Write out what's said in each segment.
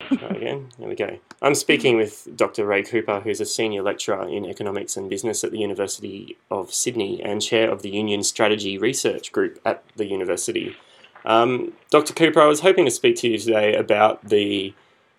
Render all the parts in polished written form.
Try again. There we go. I'm speaking with Dr. Ray Cooper, who's a senior lecturer in economics and business at the University of Sydney and chair of the Union Strategy Research Group at the university. Dr. Cooper, I was hoping to speak to you today about the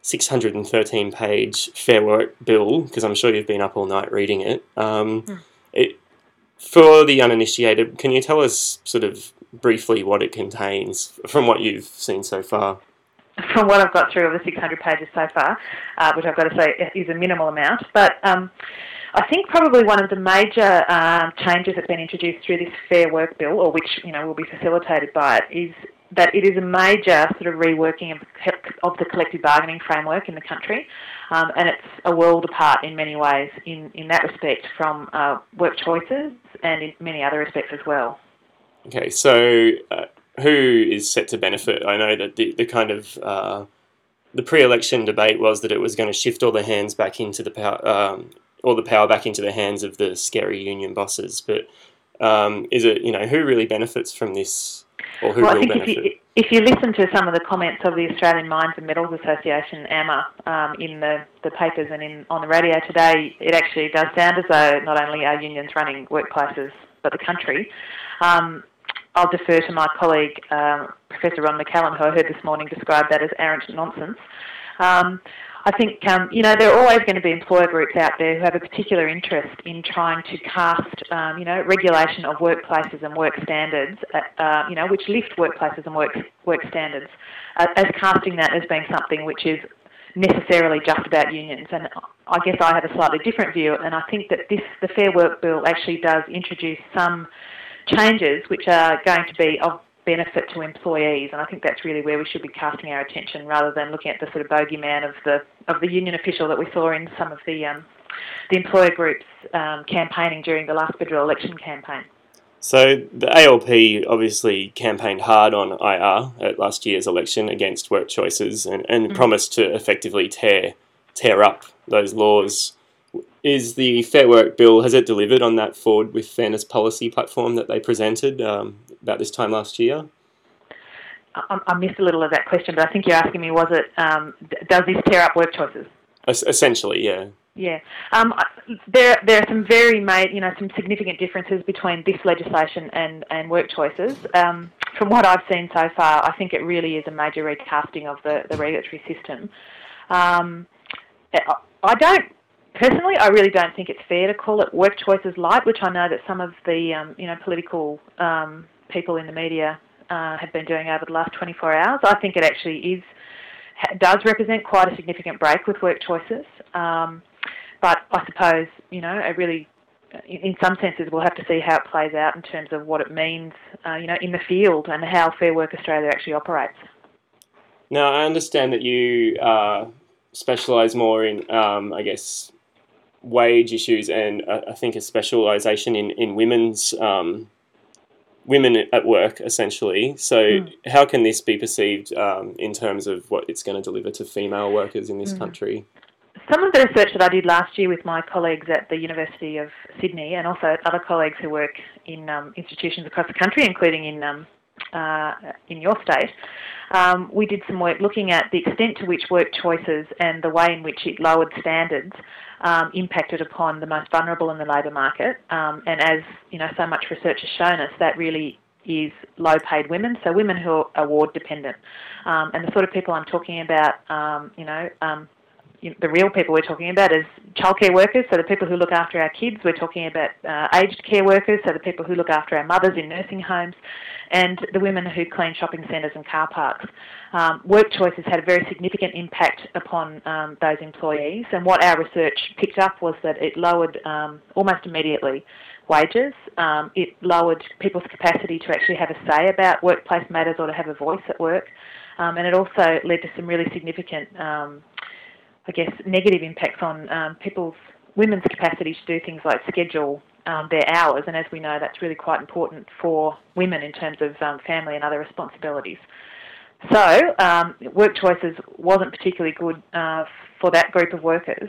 613-page Fair Work Bill, because I'm sure you've been up all night reading it. it. For the uninitiated, can you tell us sort of briefly what it contains from what you've seen so far? From what I've got through of the 600 pages so far, which I've got to say is a minimal amount, but I think probably one of the major changes that's been introduced through this Fair Work Bill, or which will be facilitated by it, is that it is a major sort of reworking of the collective bargaining framework in the country, and it's a world apart in many ways in that respect from work choices and in many other respects as well. Okay, so who is set to benefit? I know that the kind of the pre-election debate was that it was going to shift all the hands back into the power, all the power back into the hands of the scary union bosses. But is it who really benefits from this, or who will benefit? If you listen to some of the comments of the Australian Mines and Metals Association, AMA, in the papers and on the radio today, it actually does sound as though not only are unions running workplaces, but the country. I'll defer to my colleague, Professor Ron McCallum, who I heard this morning describe that as arrant nonsense. I think, there are always going to be employer groups out there who have a particular interest in trying to cast, regulation of workplaces and work standards, which lift workplaces and work standards, as casting that as being something which is necessarily just about unions. And I guess I have a slightly different view, and I think that the Fair Work Bill actually does introduce some changes which are going to be of benefit to employees, and I think that's really where we should be casting our attention, rather than looking at the sort of bogeyman of the union official that we saw in some of the employer groups campaigning during the last federal election campaign. So the ALP obviously campaigned hard on IR at last year's election against work choices and promised to effectively tear up those laws. Is the Fair Work Bill, has it delivered on that Forward with Fairness policy platform that they presented about this time last year? I missed a little of that question, but I think you're asking me, does this tear up work choices? Essentially, yeah. Yeah. There are some some significant differences between this legislation and work choices. From what I've seen so far, I think it really is a major recasting of the regulatory system. Personally, I really don't think it's fair to call it work choices light, which I know that some of the political people in the media have been doing over the last 24 hours. I think it actually does represent quite a significant break with work choices. But I suppose, it really, in some senses, we'll have to see how it plays out in terms of what it means, in the field and how Fair Work Australia actually operates. Now, I understand that you specialise more in, wage issues and I think a specialisation in women's women at work, essentially. So how can this be perceived in terms of what it's going to deliver to female workers in this country? Some of the research that I did last year with my colleagues at the University of Sydney, and also other colleagues who work in institutions across the country, including in your state, we did some work looking at the extent to which work choices and the way in which it lowered standards impacted upon the most vulnerable in the labour market. And as so much research has shown us, that really is low-paid women, so women who are ward dependent, and the sort of people I'm talking about, the real people we're talking about is childcare workers, so the people who look after our kids. We're talking about aged care workers, so the people who look after our mothers in nursing homes, and the women who clean shopping centres and car parks. Work choices had a very significant impact upon those employees, and what our research picked up was that it lowered almost immediately wages. It lowered people's capacity to actually have a say about workplace matters or to have a voice at work, and it also led to some really significant negative impacts on women's capacity to do things like schedule their hours, and as we know, that's really quite important for women in terms of family and other responsibilities. So work choices wasn't particularly good for that group of workers.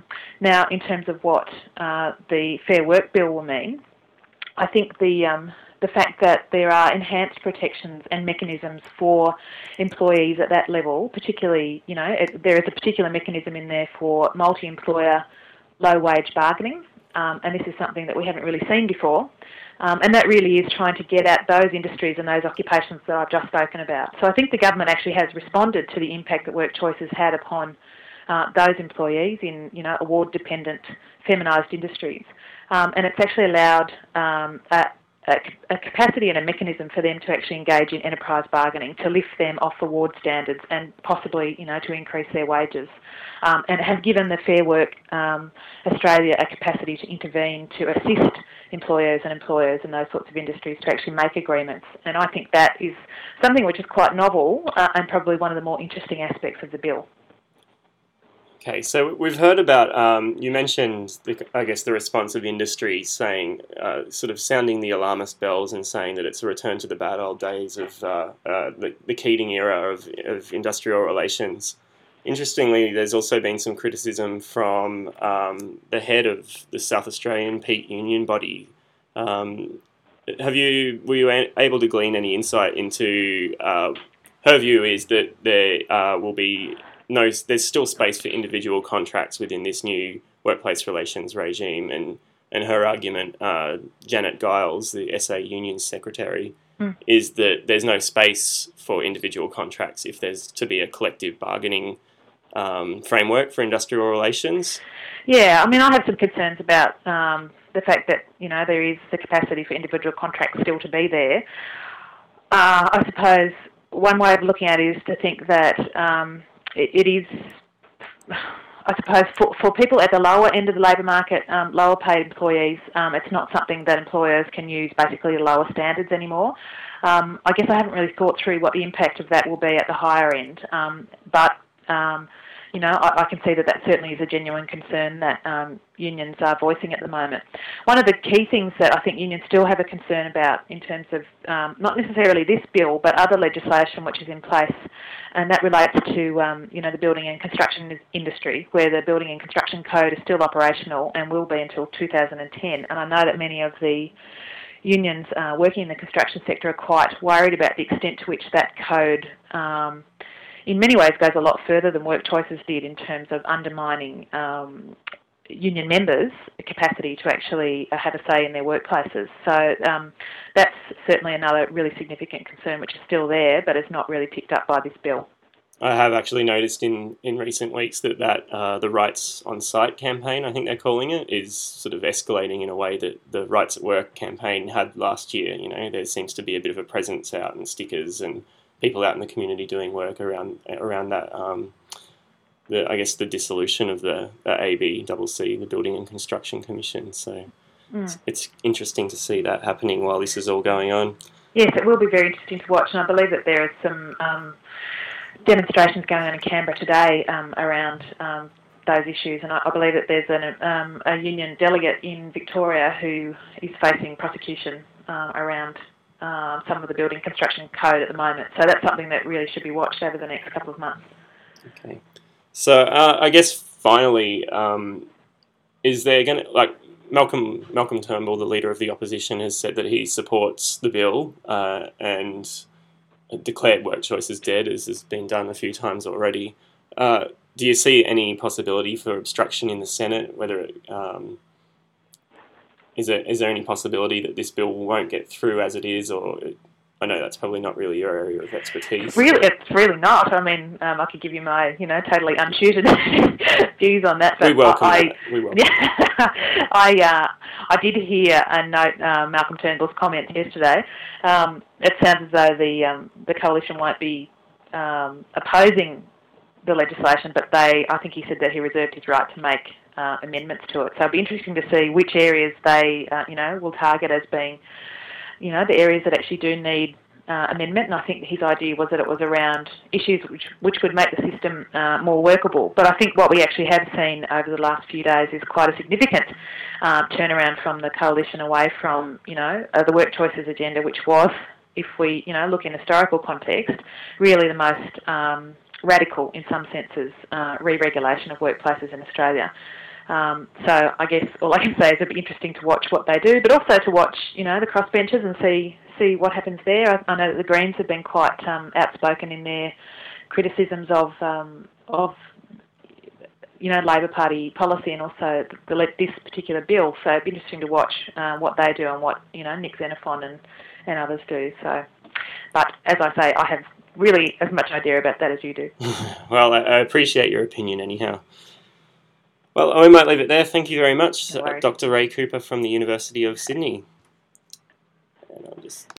Now, in terms of what the Fair Work Bill will mean, I think the the fact that there are enhanced protections and mechanisms for employees at that level, particularly, there is a particular mechanism in there for multi-employer low-wage bargaining, and this is something that we haven't really seen before. And that really is trying to get at those industries and those occupations that I've just spoken about. So I think the government actually has responded to the impact that WorkChoice has had upon those employees in, award-dependent, feminised industries. And it's actually allowed a capacity and a mechanism for them to actually engage in enterprise bargaining, to lift them off award standards and possibly, to increase their wages. And have given the Fair Work Australia a capacity to intervene to assist employers and employers in those sorts of industries to actually make agreements. And I think that is something which is quite novel and probably one of the more interesting aspects of the bill. Okay, so we've heard about, you mentioned, the response of industry saying, sort of sounding the alarmist bells and saying that it's a return to the bad old days of the Keating era of industrial relations. Interestingly, there's also been some criticism from the head of the South Australian peak union body. Were you able to glean any insight into her view is that there will be there's still space for individual contracts within this new workplace relations regime, and her argument, Janet Giles, the SA Union Secretary, is that there's no space for individual contracts if there's to be a collective bargaining framework for industrial relations. Yeah, I mean, I have some concerns about the fact that, there is the capacity for individual contracts still to be there. I suppose one way of looking at it is to think that it is, I suppose, for people at the lower end of the labour market, lower paid employees, it's not something that employers can use basically the lower standards anymore. I guess I haven't really thought through what the impact of that will be at the higher end, but I can see that certainly is a genuine concern that unions are voicing at the moment. One of the key things that I think unions still have a concern about in terms of not necessarily this bill, but other legislation which is in place, and that relates to the building and construction industry, where the Building and Construction Code is still operational and will be until 2010. And I know that many of the unions working in the construction sector are quite worried about the extent to which that code in many ways goes a lot further than WorkChoices did in terms of undermining union members' capacity to actually have a say in their workplaces. So that's certainly another really significant concern which is still there but is not really picked up by this bill. I have actually noticed in recent weeks that the Rights on Site campaign, I think they're calling it, is sort of escalating in a way that the Rights at Work campaign had last year. There seems to be a bit of a presence out and stickers and people out in the community doing work around that. The dissolution of the ABCC, the Building and Construction Commission. So it's interesting to see that happening while this is all going on. Yes, it will be very interesting to watch, and I believe that there are some demonstrations going on in Canberra today around those issues, and I believe that there's a union delegate in Victoria who is facing prosecution around some of the building construction code at the moment. So that's something that really should be watched over the next couple of months. Okay. So I guess finally, is there going to, Malcolm Turnbull, the leader of the opposition, has said that he supports the bill and declared WorkChoice as dead, as has been done a few times already. Do you see any possibility for obstruction in the Senate? Whether is there any possibility that this bill won't get through as it is, or I know that's probably not really your area of expertise. It's really not. I mean, I could give you my, totally untutored views on that. But we welcome that. We welcome I did hear and note Malcolm Turnbull's comment yesterday. It sounds as though the coalition won't be opposing the legislation, but I think he said that he reserved his right to make amendments to it. So it'll be interesting to see which areas they, will target as being, the areas that actually do need amendment. And I think his idea was that it was around issues which would make the system more workable. But I think what we actually have seen over the last few days is quite a significant turnaround from the coalition away from, the WorkChoices agenda, which was, if we, look in historical context, really the most radical, in some senses, re-regulation of workplaces in Australia. So I guess all I can say is it'll be interesting to watch what they do, but also to watch, the crossbenchers and see what happens there. I know that the Greens have been quite outspoken in their criticisms of Labor Party policy and also this particular bill. So it'll be interesting to watch what they do and what Nick Xenophon and others do. So, but as I say, I have really as much idea about that as you do. Well, I appreciate your opinion anyhow. Well, I might leave it there. Thank you very much, No worries. Dr. Ray Cooper from the University of Sydney. And I'll just